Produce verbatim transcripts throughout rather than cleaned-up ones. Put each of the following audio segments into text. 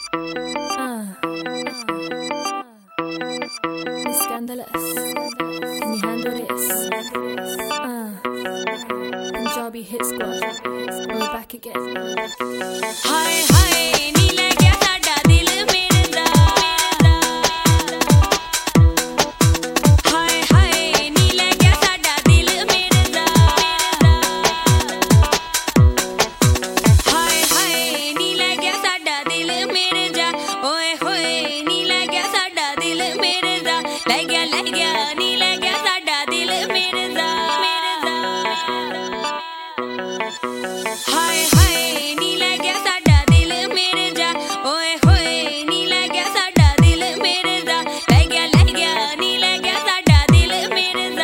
Uh, it's scandalous. Can you handle this? Uh, Punjabi hit squad. We're back again. Hi, hi, नी ले गया साडा दिल मेरे दा. Hi, hi, नी ले गया साडा दिल मेरे दा. Hi, hi, नी ले गया साडा दिल मेरे जा. ओए होए, नी ले गया साडा दिल मेरे दा. ले गया, ले गया, नी ले गया साडा दिल मेरे दा. Hi, hi, नी ले गया साडा दिल मेरे जा. ओए होए, नी ले गया साडा दिल मेरे दा. ले गया, ले गया, नी ले गया साडा दिल मेरे दा.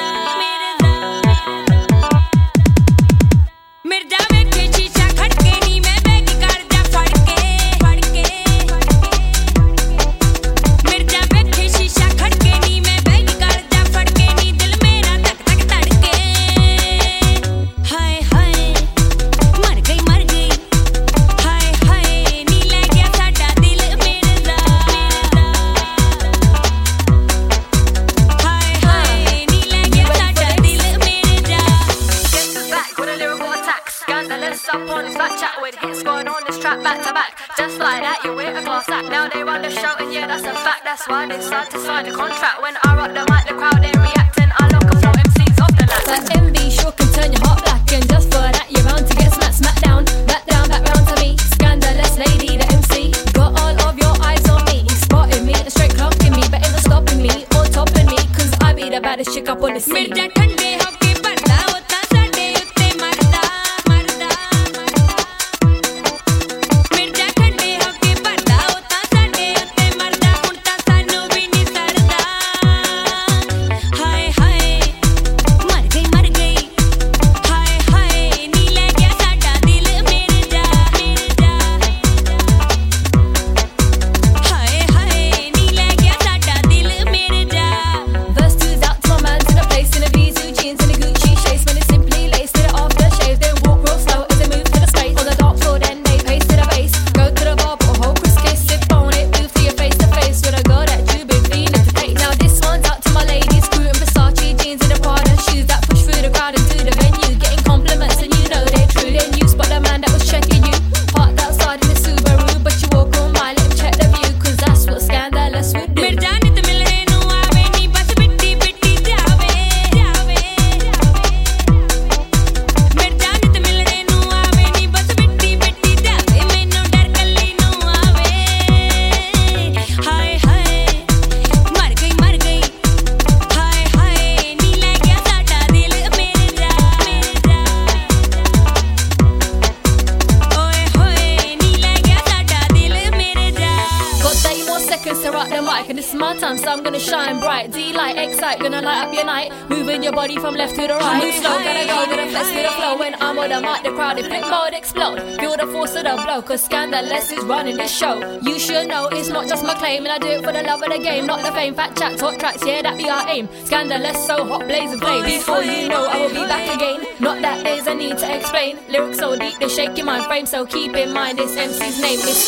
मिर्जा वेखे शीशा खड़के नी मैं बैग कर जा फड़ के फड़ के. मिर्जा वेखे शीशा खड़के नी मैं बैग कर जा फड़ के नी दिल मेरा धक धक धड़के. हाय हाय मर गई मर गई. हाय हाय नी ले गया साडा दिल मेरे दा. हाय हाय नी ले गया साडा दिल मेरे जा. Guess who's back with a lyrical attack? Scandalous up on his back chat with hit squad on this track back to back. Just like that, you wear a glass act. Now they run the show and yeah, that's a fact. That's why they decide to sign a contract. When I rock the mic, the crowd they reacting. I lock a flow M Cs off the lat. But envy sure can turn your heart black, and just for that you're bound to get smacked, smacked down, back down, back round to me. Scandalous lady, the M C, got all of your eyes on me, spotting me, and straight clocking me, but ain't no stopping me or topping me, 'cause I be the baddest chick up on the scene. Mirza ठंडे होके पड़दा होता साडे उत्ते मरदा मरदा मिर्जा ठंडे होके पड़दा होता साडे उत्ते मरदा. हुण तां सानू भी नहीं सरदा. हाय हाय मर गई मर गई. हाय हाय नी ले गया साडा दिल मेरे जा मेरे जा. हाय हाय नी ले गया साडा दिल मेरे जा. Verse two's out to my mans in a place in a Vizu jeans and a Gucci shades, when it's simply laced with it after shave. They walk real slow as they move to the space on the dance floor, then they pace to the bass. Go to the bar, put a whole Chris kiss, sip on it, move to your face to face with a girl that you been feeling to taste. Now this one's out to my ladies, crew in Versace jeans and the Prada shoes that push through the crowd into the venue, getting compliments and you know they're true. Then you spot the man that was checking you, parked outside in the Subaru, but you walk on my lip, check the view, 'cause that's what scandalous would do. Mirza नित मिलने नु आवे नी बस बिट्टी बिट्टी जावे जावे. मिर्जा नित मिलने नु आवे नी बस बिट्टी बिट्टी जावे. मैनू डर कल्ली नु आवे. हाय हाय मर गई मर गई. हाय हाय नी ले गया साडा दिल मेरे जा मेरे जा. ओए होए नी ले गया साडा दिल मेरे जा. Got thirty more seconds to rock the mic, and this is my time, so I'm gonna shine bright. D-light, excite, gonna light up your night, moving your body from left to the right. Move slow, gotta go, gotta flex to the flow. When I'm on the mic, the crowd in flip mode explode. Feel the force of the blow, 'cause Scandalous is running this show. You should know it's not just my claim, and I do it for the love of the game, not the fame. Fat chat, hot tracks, yeah, that be our aim. Scandalous, so hot, blazing flame. Before you know, I will be back again. Not that there's a need to explain. Lyrics so deep, they shake your mind frame, so keep in mind this M C's name is